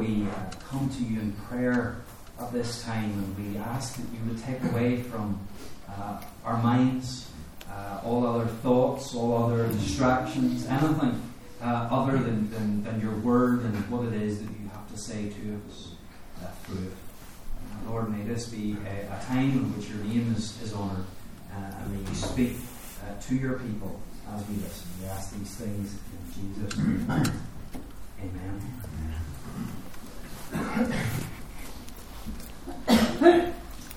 we come to you in prayer at this time, and we ask that you would take away from our minds all other thoughts, all other distractions, anything other than your word and what it is that you have to say to us through it. Lord, may this be a time in which your name is honoured, and may you speak to your people as we listen. We ask these things in Jesus' name. Amen.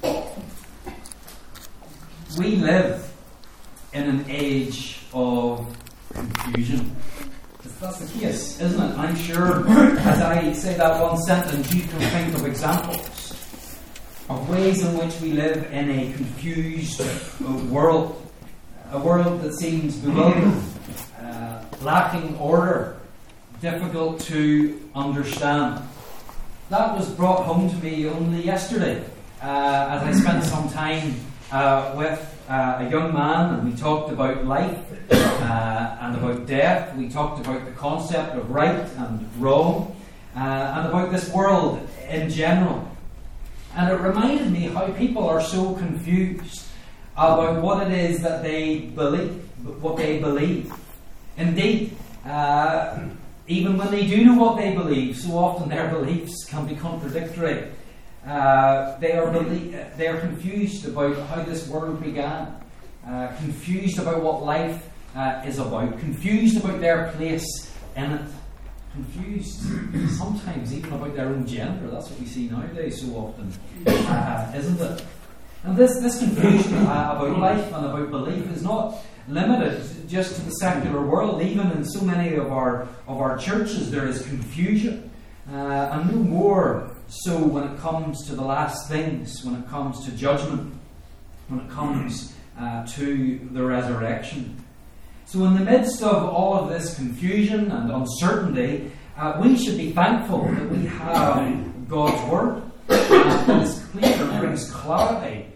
We live in an age of confusion. That's the case, isn't it? I'm sure as I say that one sentence, you can think of examples of ways in which we live in a confused world. A world that seems bewildered, lacking order, difficult to understand. That was brought home to me only yesterday as I spent some time with a young man, and we talked about life and about death. We talked about the concept of right and wrong and about this world in general. And it reminded me how people are so confused about what it is that they believe. Indeed, even when they do know what they believe, so often their beliefs can be contradictory. They are confused about how this world began, confused about what life is about, confused about their place in it, confused sometimes even about their own gender. That's what we see nowadays so often, isn't it? And this confusion about life and about belief is not limited just to the secular world. Even in so many of our churches there is confusion, and no more so when it comes to the last things, when it comes to judgment, when it comes to the resurrection. So in the midst of all of this confusion and uncertainty, we should be thankful that we have God's Word that is clear and brings clarity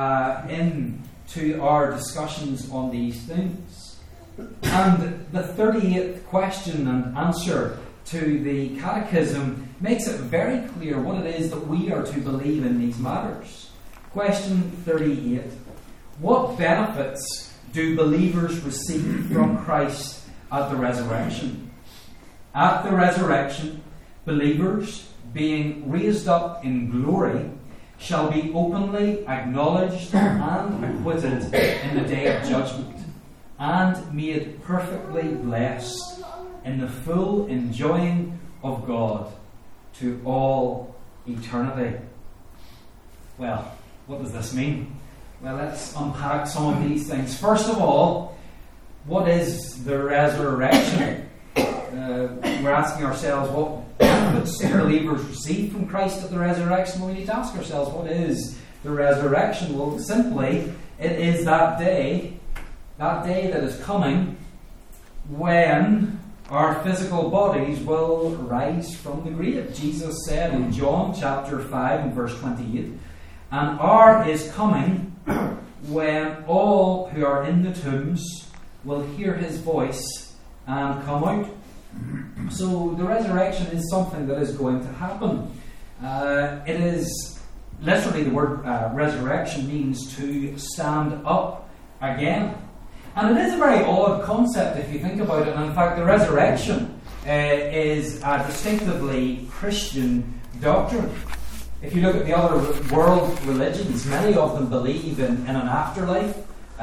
into our discussions on these things. And the 38th question and answer to the Catechism makes it very clear what it is that we are to believe in these matters. Question 38. What benefits do believers receive from Christ at the resurrection? At the resurrection, believers, being raised up in glory, shall be openly acknowledged and acquitted in the day of judgment, and made perfectly blessed in the full enjoying of God to all eternity. Well, what does this mean? Well, let's unpack some of these things. First of all, what is the resurrection? We're asking ourselves what benefits do believers receive from Christ at the resurrection. Well, we need to ask ourselves, what is the resurrection? Well, simply, it is that day that is coming when our physical bodies will rise from the grave. Jesus said in John chapter 5 and verse 28, "An hour is coming when all who are in the tombs will hear his voice and come out." So the resurrection is something that is going to happen. It is literally, the word resurrection means to stand up again. And it is a very odd concept if you think about it. And in fact, the resurrection is a distinctively Christian doctrine. If you look at the other world religions, many of them believe in an afterlife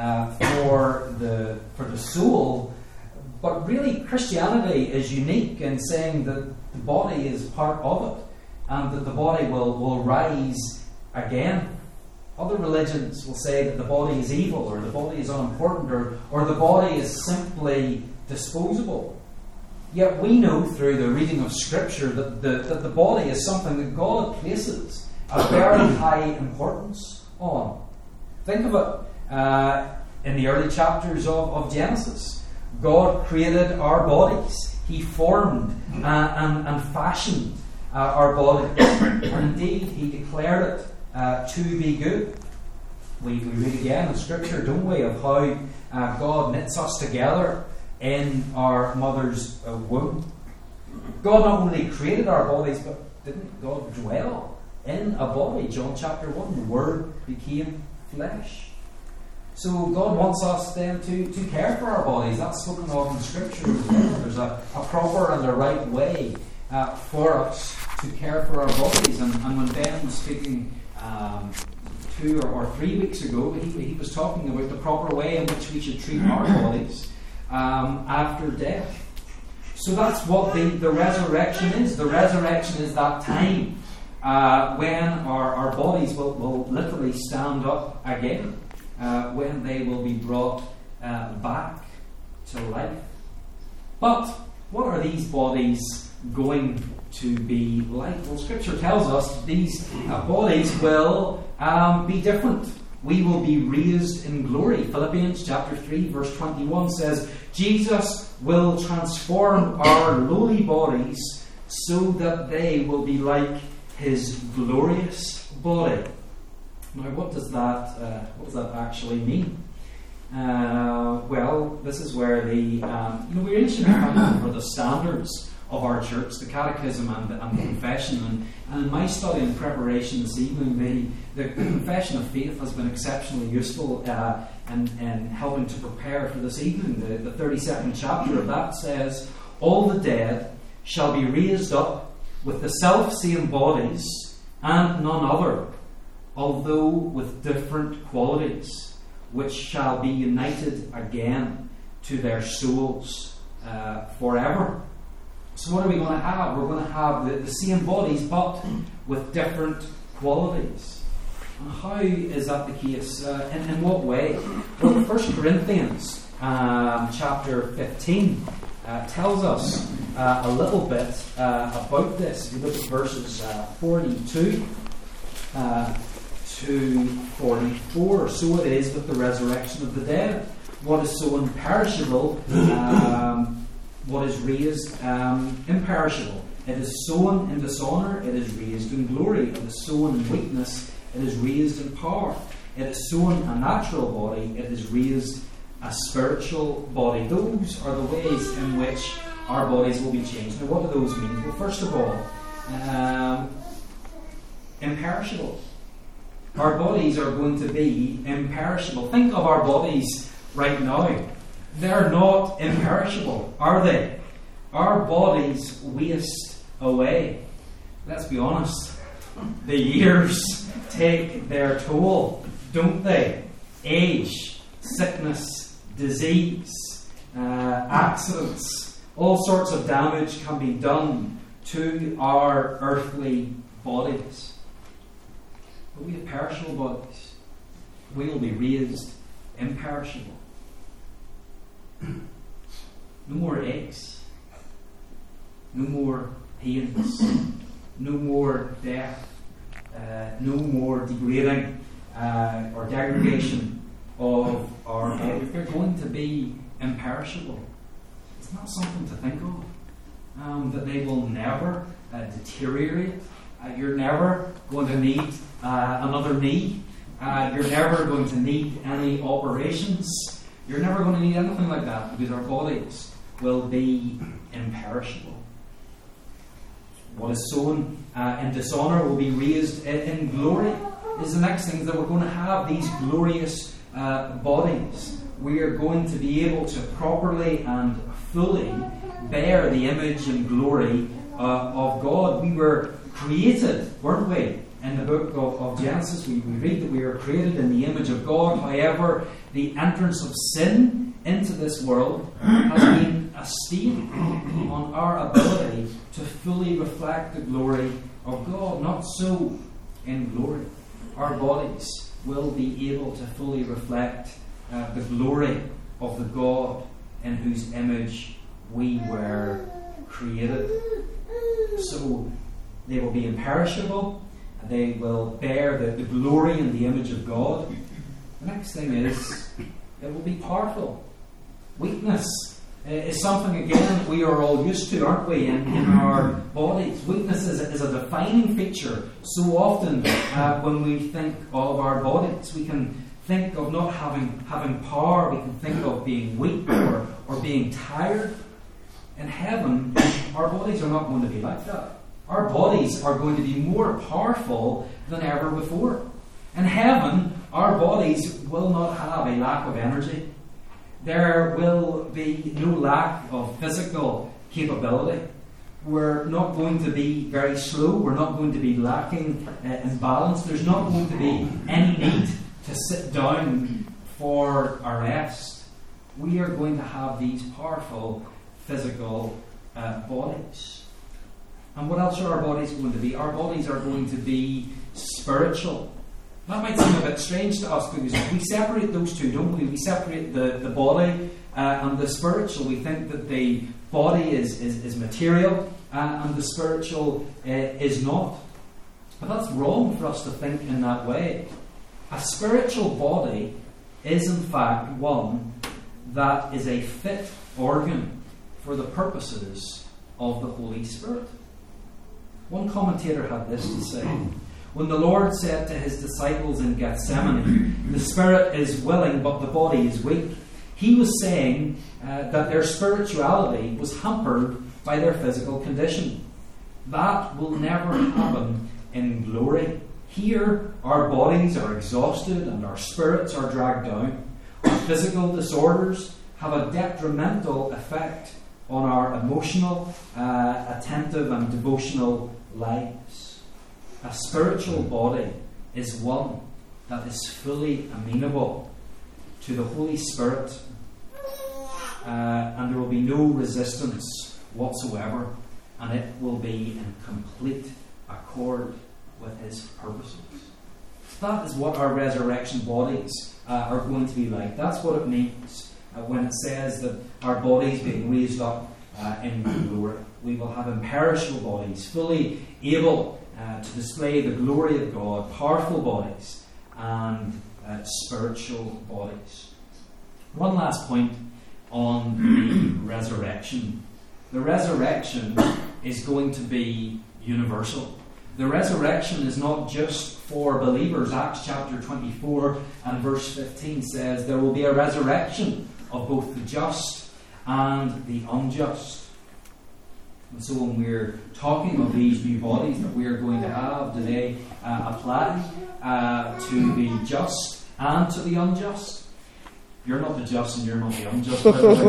for the soul. But really, Christianity is unique in saying that the body is part of it, and that the body will rise again. Other religions will say that the body is evil, or the body is unimportant, or the body is simply disposable. Yet we know through the reading of Scripture that the body is something that God places a very high importance on. Think of it in the early chapters of Genesis. God created our bodies. He formed and fashioned our bodies. And indeed, He declared it to be good. We read again in Scripture, don't we, of how God knits us together in our mother's womb. God not only created our bodies, but didn't God dwell in a body? John chapter 1, the Word became flesh. So God wants us then to care for our bodies. That's spoken of in Scripture as well. There's a proper and a right way for us to care for our bodies. And when Ben was speaking 2 or 3 weeks ago, he was talking about the proper way in which we should treat our bodies after death. So that's what the resurrection is. The resurrection is that time when our bodies will literally stand up again, when they will be brought back to life. But what are these bodies going to be like? Well, Scripture tells us these bodies will be different. We will be raised in glory. Philippians chapter 3 verse 21 says, Jesus will transform our lowly bodies so that they will be like His glorious body. Now, what does that actually mean? Well, this is where we're initially fighting for the standards of our church, the catechism and the confession. And in my study and preparation this evening, the confession of faith has been exceptionally useful in helping to prepare for this evening. The 32nd chapter of that says, all the dead shall be raised up with the self-same bodies and none other, although with different qualities, which shall be united again to their souls forever. So what are we going to have? We're going to have the same bodies, but with different qualities. And how is that the case? In what way? Well, 1 Corinthians chapter 15 tells us a little bit about this. If you look at verses 42 to 44. So it is with the resurrection of the dead. What is sown perishable, what is raised imperishable. It is sown in dishonour, it is raised in glory. It is sown in weakness, it is raised in power. It is sown a natural body, it is raised a spiritual body. Those are the ways in which our bodies will be changed. Now, what do those mean? Well, first of all, imperishable. Our bodies are going to be imperishable. Think of our bodies right now. They're not imperishable, are they? Our bodies waste away. Let's be honest. The years take their toll, don't they? Age, sickness, disease, accidents, all sorts of damage can be done to our earthly bodies. But we have perishable bodies. We will be raised imperishable. No more aches. No more pains. No more death. No more degrading or degradation of our bodies. They're going to be imperishable. It's not something to think of. That they will never deteriorate. You're never going to need another knee. You're never going to need any operations. You're never going to need anything like that, because our bodies will be imperishable. What is sown in dishonour will be raised in glory. Is the next thing, is that we're going to have these glorious bodies. We are going to be able to properly and fully bear the image and glory of God. We were created, weren't we? In the book of Genesis, we read that we were created in the image of God. However, the entrance of sin into this world has been a stain on our ability to fully reflect the glory of God. Not so in glory. Our bodies will be able to fully reflect the glory of the God in whose image we were created. So they will be imperishable. They will bear the glory and the image of God. The next thing is, it will be powerful. Weakness is something, again, we are all used to, aren't we, in our bodies. Weakness is a defining feature. So often when we think of our bodies, we can think of not having power. We can think of being weak or being tired. In heaven, our bodies are not going to be like that. Our bodies are going to be more powerful than ever before. In heaven, our bodies will not have a lack of energy. There will be no lack of physical capability. We're not going to be very slow. We're not going to be lacking in balance. There's not going to be any need to sit down for a rest. We are going to have these powerful physical bodies. And what else are our bodies going to be? Our bodies are going to be spiritual. That might seem a bit strange to us because we separate those two, don't we? We separate the body and the spiritual. We think that the body is material and the spiritual is not. But that's wrong for us to think in that way. A spiritual body is in fact one that is a fit organ for the purposes of the Holy Spirit. One commentator had this to say: when the Lord said to his disciples in Gethsemane, "The spirit is willing, but the body is weak," he was saying that their spirituality was hampered by their physical condition. That will never happen in glory. Here, our bodies are exhausted and our spirits are dragged down. Our physical disorders have a detrimental effect on our emotional, attentive and devotional lives. A spiritual body is one that is fully amenable to the Holy Spirit, and there will be no resistance whatsoever, and it will be in complete accord with His purposes. That is what our resurrection bodies are going to be like. That's what it means when it says that our bodies being raised up in glory. We will have imperishable bodies, fully able to display the glory of God, powerful bodies and spiritual bodies. One last point on the resurrection. The resurrection is going to be universal. The resurrection is not just for believers. Acts chapter 24 and verse 15 says there will be a resurrection of both the just and the unjust. And so when we're talking of these new bodies that we are going to have, do they apply to the just and to the unjust? You're not the just and you're not the unjust.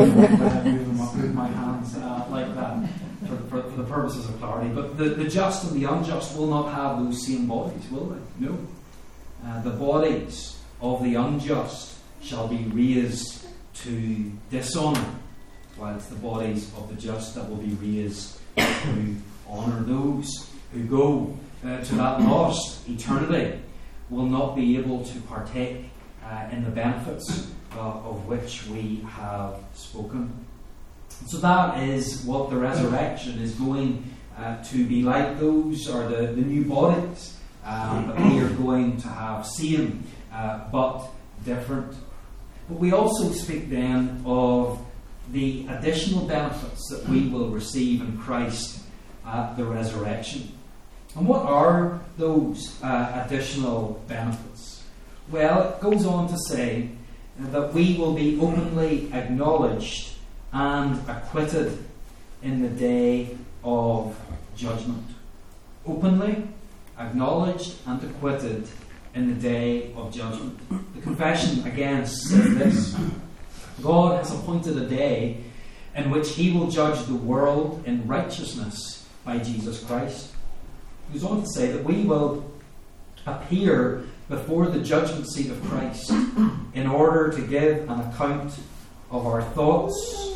Move my hands like that for the purposes of clarity. But the just and the unjust will not have those same bodies, will they? No. The bodies of the unjust shall be raised to dishonour, whilst the bodies of the just that will be raised to honour. Those who go to that lost eternity will not be able to partake in the benefits of which we have spoken. So that is what the resurrection is going to be like. Those are the new bodies that we are going to have, same but different. But we also speak then of the additional benefits that we will receive in Christ at the resurrection. And what are those additional benefits? Well, it goes on to say that we will be openly acknowledged and acquitted in the day of judgment. Openly acknowledged and acquitted in the day of judgment. The confession again says this: God has appointed a day in which He will judge the world in righteousness by Jesus Christ. He goes on to say that we will appear before the judgment seat of Christ in order to give an account of our thoughts,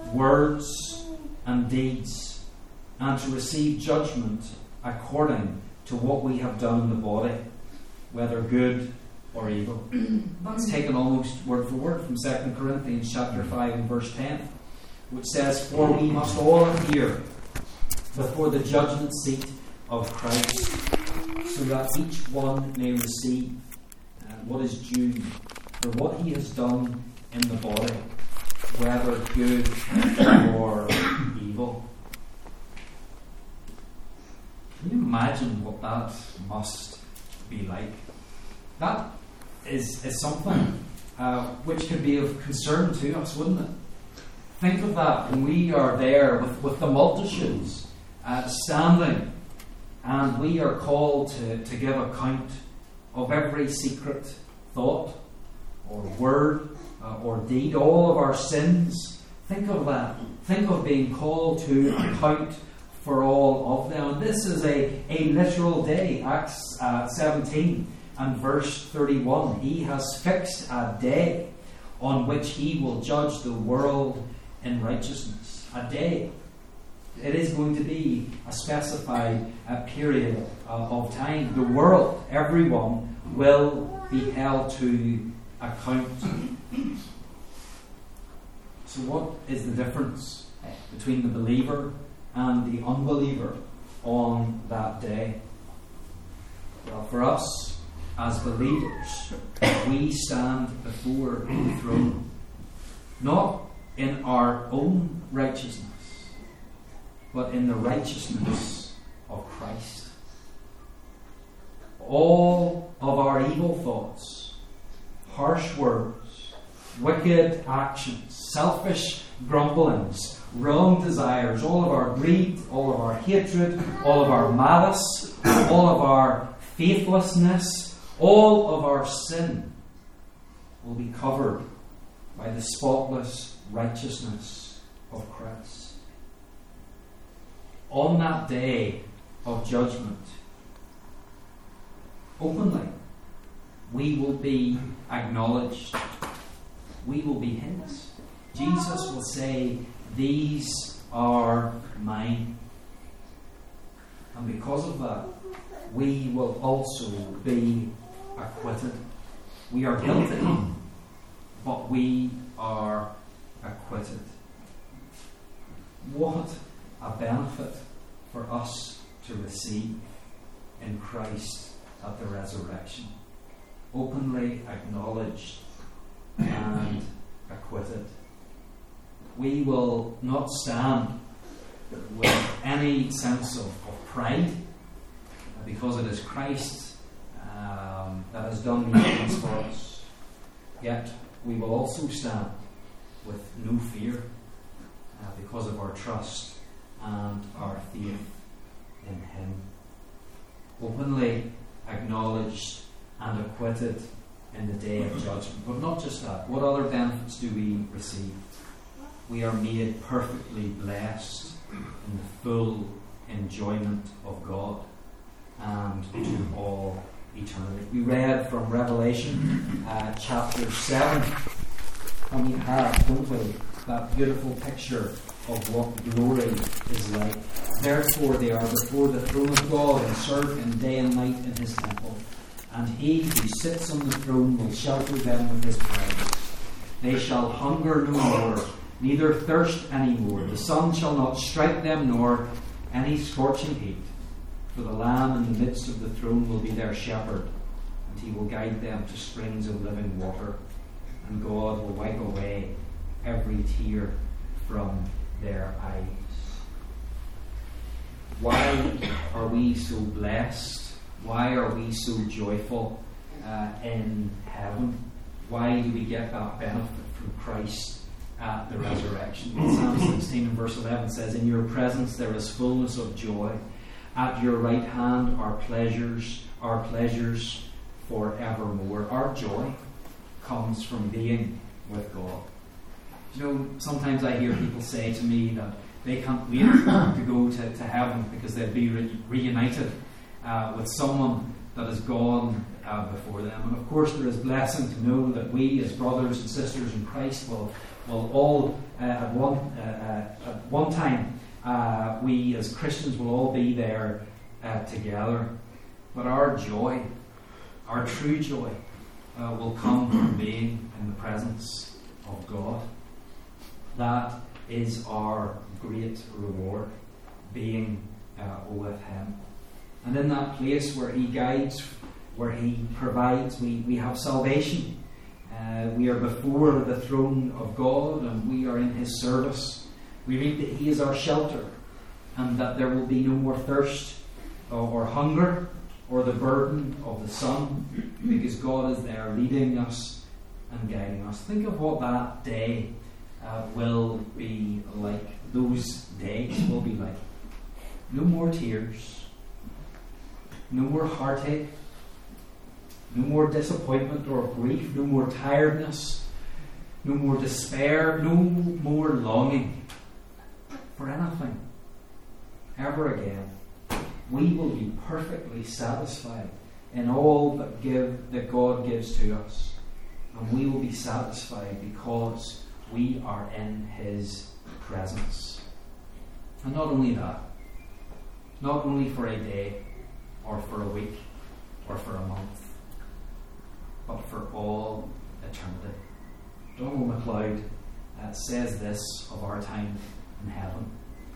words and deeds, and to receive judgment according to what we have done in the body, whether good or evil. That's taken almost word for word from 2 Corinthians chapter 5 and verse 10, which says, "For we must all appear before the judgment seat of Christ, so that each one may receive what is due for what he has done in the body, whether good or evil." Can you imagine what that must be like? That is something which could be of concern to us, wouldn't it? Think of that when we are there with the multitudes standing And we are called to give account of every secret thought or word or deed, all of our sins. Think of that. Think of being called to account for all of them. And this is a literal day. Acts 17 and verse 31. He has fixed a day on which he will judge the world in righteousness. A day. It is going to be a specified period of time. The world, everyone, will be held to account. So what is the difference between the believer and the unbeliever on that day? Well, for us, as believers, we stand before the throne, not in our own righteousness, but in the righteousness of Christ. All of our evil thoughts, harsh words, wicked actions, selfish grumblings, wrong desires, all of our greed, all of our hatred, all of our malice, all of our faithlessness, all of our sin will be covered by the spotless righteousness of Christ. On that day of judgment, openly, we will be acknowledged. We will be His. Jesus will say, "These are mine." And because of that, we will also be acquitted. We are guilty, but we are acquitted. What a benefit for us to receive in Christ at the resurrection. Openly acknowledged and acquitted. We will not stand with any sense of pride, because it is Christ that has done these things for us. Yet we will also stand with no fear because of our trust and our faith in Him. Openly acknowledged and acquitted in the day of judgment. But not just that. What other benefits do we receive? We are made perfectly blessed in the full enjoyment of God and to all eternity. We read from Revelation chapter 7, and we have, don't we, that beautiful picture of what glory is like. Therefore they are before the throne of God and serve Him day and night in His temple. And He who sits on the throne will shelter them with His presence. They shall hunger no more, neither thirst any more. The sun shall not strike them, nor any scorching heat. For the Lamb in the midst of the throne will be their shepherd, and He will guide them to springs of living water. And God will wipe away every tear from their eyes. Why are we so blessed? Why are we so joyful in heaven? Why do we get that benefit from Christ at the resurrection? Psalm 16 and verse 11 says, "In your presence there is fullness of joy. At your right hand are pleasures forevermore." Our joy comes from being with God. You know, sometimes I hear people say to me that they can't wait to go to heaven because they'll be reunited with someone that has gone before them. And of course there is blessing to know that we as brothers and sisters in Christ will all at one time we as Christians will all be there together. But our joy, our true joy, will come from being in the presence of God. That is our great reward, being with Him. And in that place where He guides, where He provides, we have salvation. We are before the throne of God and we are in His service. We read that He is our shelter and that there will be no more thirst or hunger or the burden of the sun, because God is there leading us and guiding us. Think of what that day will be like. Those days will be like. No more tears, no more heartache, no more disappointment or grief, no more tiredness, no more despair, no more longing for anything ever again. We will be perfectly satisfied in all that God gives to us. And we will be satisfied because we are in His presence. And not only that, not only for a day or for a week or for a month, but for all eternity. Donald MacLeod says this of our time in heaven.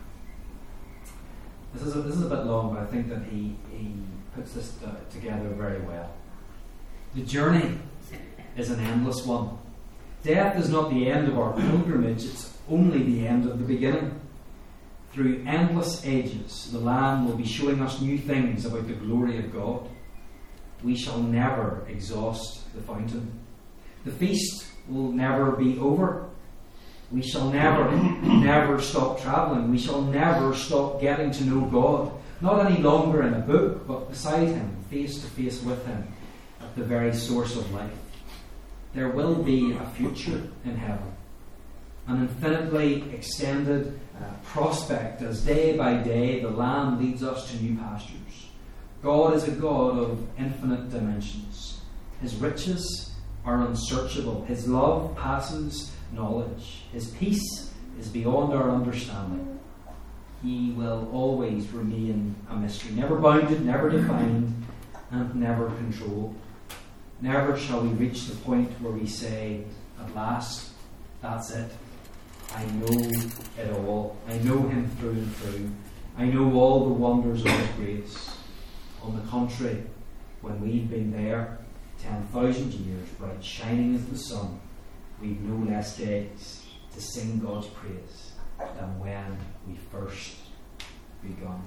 This is a bit long, but I think that he puts this together very well. The journey is an endless one. Death is not the end of our pilgrimage, it's only the end of the beginning. Through endless ages, the Lamb will be showing us new things about the glory of God. We shall never exhaust the fountain. The feast will never be over. We shall never stop travelling. We shall never stop getting to know God. Not any longer in a book, but beside Him, face to face with Him, at the very source of life. There will be a future in heaven, an infinitely extended prospect as day by day the Lamb leads us to new pastures. God is a God of infinite dimensions. His riches are unsearchable. His love passes knowledge. His peace is beyond our understanding. He will always remain a mystery, never bounded, never defined, and never controlled. Never shall we reach the point where we say, at last, that's it. I know it all. I know Him through and through. I know all the wonders of His grace. On the contrary, when we've been there 10,000 years, bright shining as the sun, we've no less days to sing God's praise than when we first begun.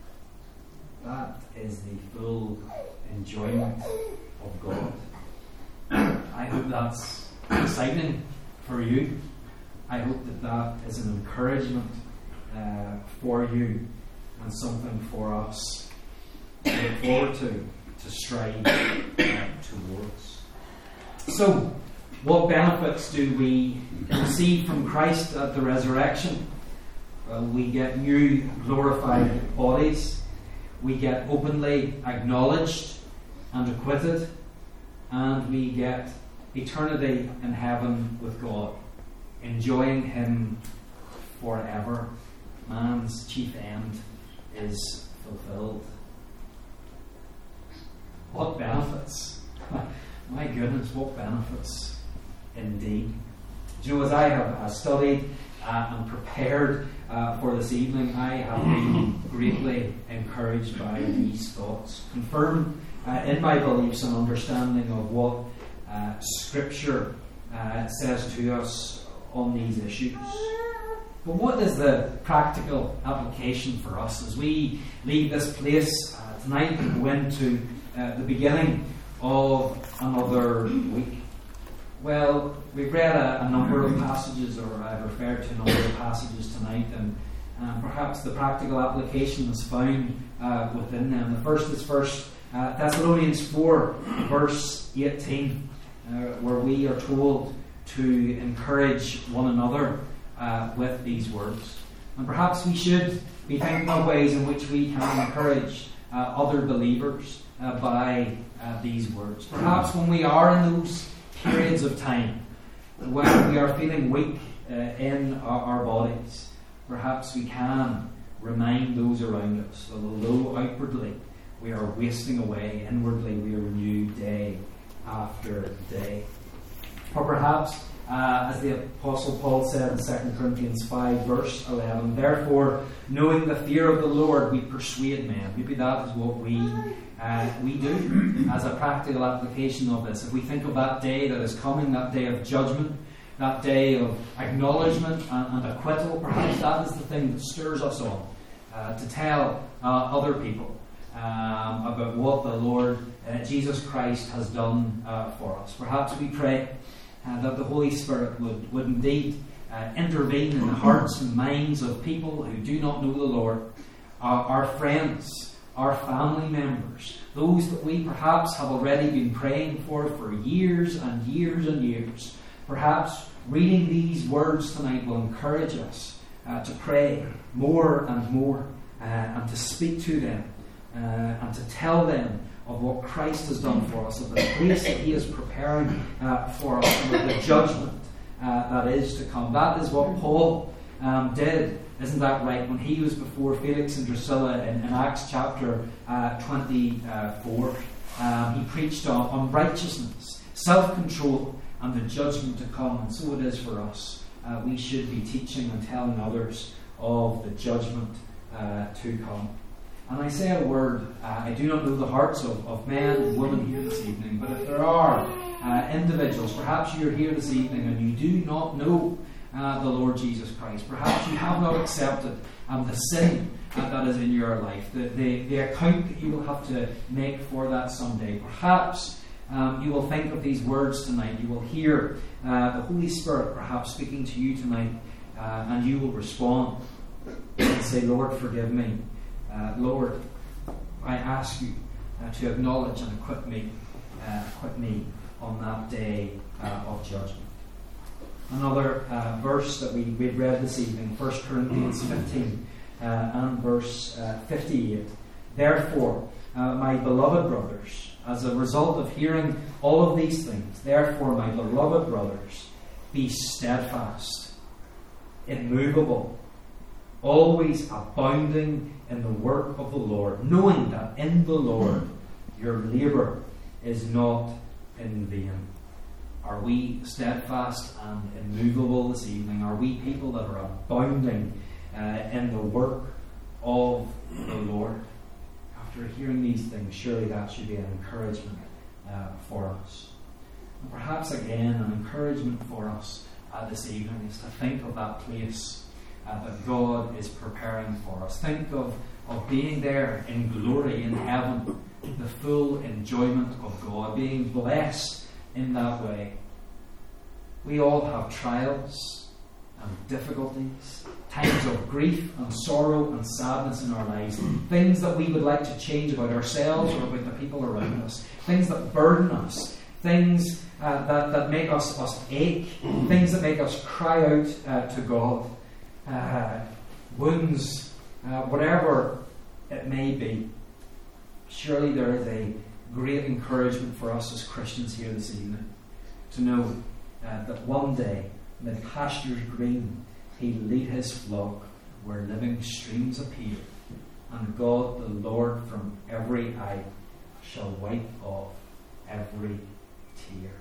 That is the full enjoyment of God. I hope that's exciting for you. I hope that is an encouragement for you and something for us to look forward to strive towards. So, what benefits do we receive from Christ at the resurrection? Well, we get new glorified bodies. We get openly acknowledged and acquitted. And we get eternity in heaven with God, enjoying Him forever. Man's chief end is fulfilled. What benefits? My goodness, what benefits indeed. Do you know, as I have studied and prepared for this evening, I have been greatly encouraged by these thoughts, confirmed in my beliefs and understanding of what Scripture says to us on these issues. But what is the practical application for us as we leave this place tonight and go into the beginning of another week? Well, we've read a number of passages, or I've referred to a number of passages tonight, and perhaps the practical application is found within them. The first is Thessalonians 4, verse 18, where we are told to encourage one another with these words. And perhaps we should be thinking of ways in which we can encourage other believers by these words. Perhaps when we are in those periods of time when we are feeling weak in our bodies, perhaps we can remind those around us that although outwardly we are wasting away, inwardly we are renewed day after day. Or perhaps, as the Apostle Paul said in 2 Corinthians 5 verse 11, therefore, knowing the fear of the Lord, we persuade men. Maybe that is what we do as a practical application of this. If we think of that day that is coming, that day of judgment, that day of acknowledgement and acquittal, perhaps that is the thing that stirs us on to tell other people about what the Lord Jesus Christ has done for us. Perhaps we pray that the Holy Spirit would indeed intervene in the hearts and minds of people who do not know the Lord, our friends our family members, those that we perhaps have already been praying for years and years and years. Perhaps reading these words tonight will encourage us to pray more and more and to speak to them and to tell them of what Christ has done for us, of the place that He is preparing for us, and of the judgment that is to come. That is what Paul did, isn't that right? When he was before Felix and Drusilla in Acts chapter 24, he preached on righteousness, self-control, and the judgment to come. And so it is for us. We should be teaching and telling others of the judgment to come. And I say a word, I do not know the hearts of men and women here this evening, but if there are individuals, perhaps you're here this evening and you do not know the Lord Jesus Christ, perhaps you have not accepted the sin that is in your life, the account that you will have to make for that someday. Perhaps you will think of these words tonight, you will hear the Holy Spirit perhaps speaking to you tonight, and you will respond and say, Lord, forgive me. Lord, I ask you to acknowledge and equip me on that day of judgment. Another verse that we've read this evening, 1 Corinthians 15 and verse 58. Therefore, my beloved brothers, as a result of hearing all of these things, therefore, my beloved brothers, be steadfast, immovable, always abounding in the work of the Lord, knowing that in the Lord your labour is not in vain. Are we steadfast and immovable this evening? Are we people that are abounding in the work of the Lord? After hearing these things, surely that should be an encouragement for us. And perhaps again, an encouragement for us this evening is to think of that place that God is preparing for us. Think of being there in glory in heaven, the full enjoyment of God, being blessed in that way. We all have trials and difficulties, times of grief and sorrow and sadness in our lives, things that we would like to change about ourselves or about the people around us, things that burden us, things that make us ache, things that make us cry out to God, wounds, whatever it may be. Surely there is a great encouragement for us as Christians here this evening to know that one day, in pastures green, He'll lead His flock where living streams appear, and God the Lord from every eye shall wipe off every tear.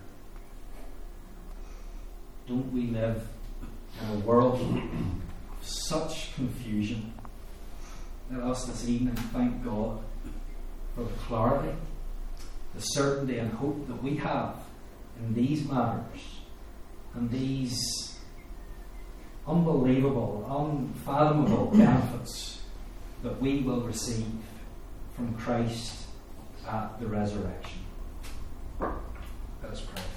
Don't we live in a world of such confusion? Let us this evening thank God for the clarity, the certainty and hope that we have in these matters and these unbelievable, unfathomable benefits that we will receive from Christ at the resurrection. Let us pray.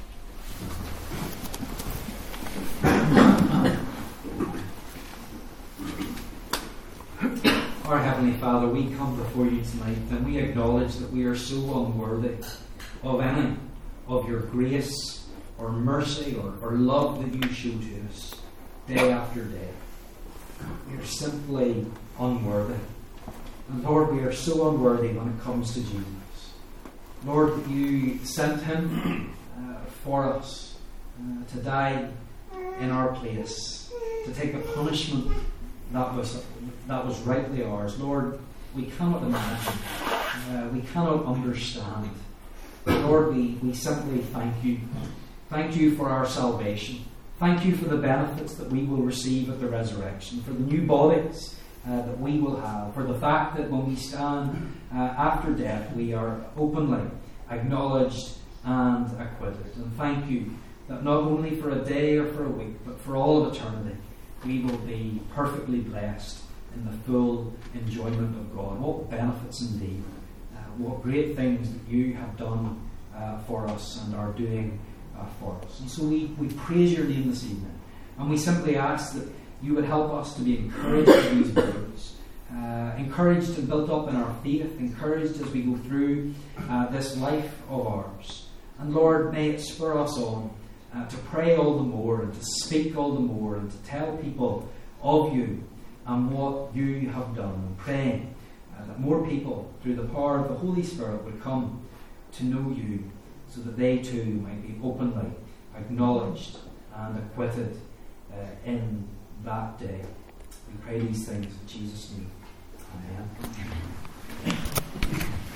Our Heavenly Father, we come before you tonight and we acknowledge that we are so unworthy of any of your grace or mercy or love that you show to us day after day. We are simply unworthy. And Lord, we are so unworthy when it comes to Jesus. Lord, that you sent Him for us to die in our place, to take the punishment that was rightly ours. Lord, we cannot imagine, we cannot understand. But Lord, we simply thank you. Thank you for our salvation. Thank you for the benefits that we will receive at the resurrection, for the new bodies that we will have, for the fact that when we stand after death, we are openly acknowledged and acquitted. And thank you that not only for a day or for a week, but for all of eternity, we will be perfectly blessed in the full enjoyment of God. What benefits indeed. What great things that you have done for us and are doing for us. And so we praise your name this evening. And we simply ask that you would help us to be encouraged by these words. encouraged and built up in our faith, encouraged as we go through this life of ours. And Lord, may it spur us on to pray all the more and to speak all the more and to tell people of you and what you have done. And praying that more people, through the power of the Holy Spirit, would come to know you so that they too might be openly acknowledged and acquitted in that day. We pray these things in Jesus' name. Amen.